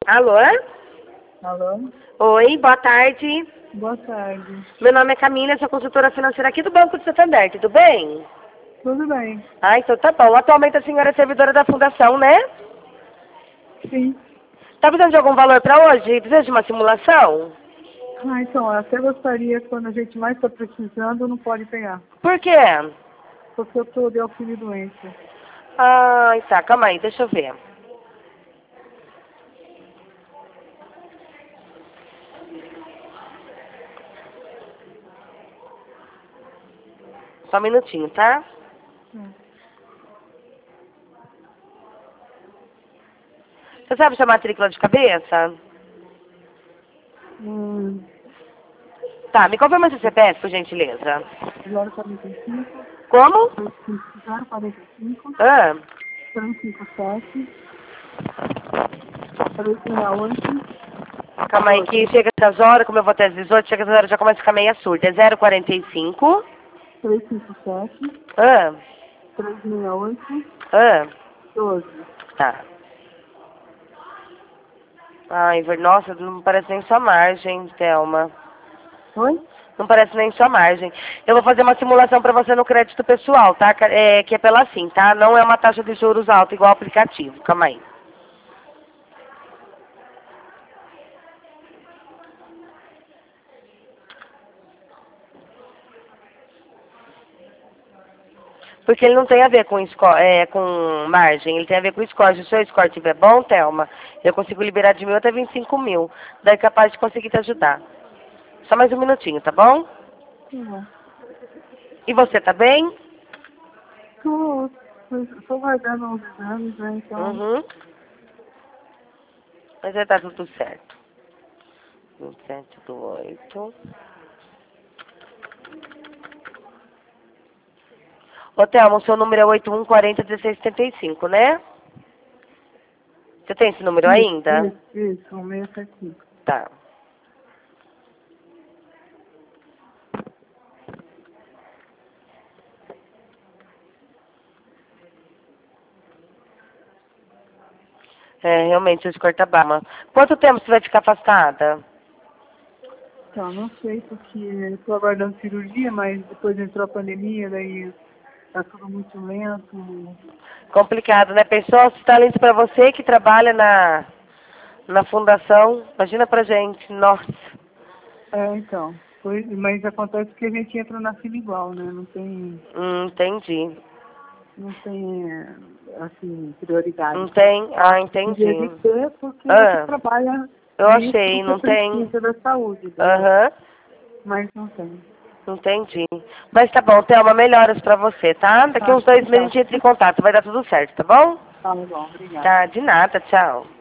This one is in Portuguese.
Alô? Alô? Oi, boa tarde. Boa tarde. Meu nome é Camila, sou consultora financeira aqui do Banco de Santander, tudo bem? Tudo bem? Ah, então tá bom. Atualmente a senhora é servidora da fundação, né? Sim. Tá precisando de algum valor para hoje? Precisa de uma simulação? Ah, então, eu até gostaria, quando a gente mais está precisando, não pode pegar. Por quê? Porque eu tô de auxílio doença. Ai, tá, calma aí, deixa eu ver. Só um minutinho, tá? Você sabe sua matrícula de cabeça? Hum, Tá, me confirma seu CPF, por gentileza. 045, Como? 045, Ah, 357, 368, calma aí, que chega das horas, como eu vou até as 18, chega das horas já começa a ficar meia surda. É 045. 357, Ah, 368, ah, 12. tá. Ai, nossa, não parece nem sua margem, Thelma. Oi? Não parece nem sua margem. Eu vou fazer uma simulação para você no crédito pessoal, tá? Que é pela Sim, tá? Não é uma taxa de juros alta igual aplicativo. Calma aí. Porque ele não tem a ver com margem, ele tem a ver com score. Se o seu score estiver bom, Thelma, eu consigo liberar de 1.000 até 25 mil. Daí capaz de conseguir te ajudar. Só mais um minutinho, tá bom? Tá bom. E você, tá bem? Tô guardando os exames, né, então... Uhum. Mas vai dar tudo certo. 27/8. Ô, Thelma, o seu número é 8140-1675, né? Você tem esse número ainda? Isso, 675. Tá. É, realmente, o score tá bama. Quanto tempo você vai ficar afastada? Então, não sei porque estou aguardando cirurgia, mas depois entrou a pandemia, daí tá tudo muito lento. Complicado, né? Pessoal, se talento pra você que trabalha na fundação, imagina pra gente. Nossa. É, então. Mas acontece que a gente entra na fila igual, né? Entendi. Não tem assim, prioridade. Não tem? Ah, Devia de entendi. ter porque você Ah, trabalha eu nisso, achei, você não tem? precisa da saúde, entendeu? Aham, Mas não tem. entendi. Mas tá bom, Thelma, melhoras pra você, tá? Daqui Tá, uns 2 meses a obrigada. gente entra em contato, vai dar tudo certo, tá bom? Tá bom, obrigada. Tá, de nada, tchau.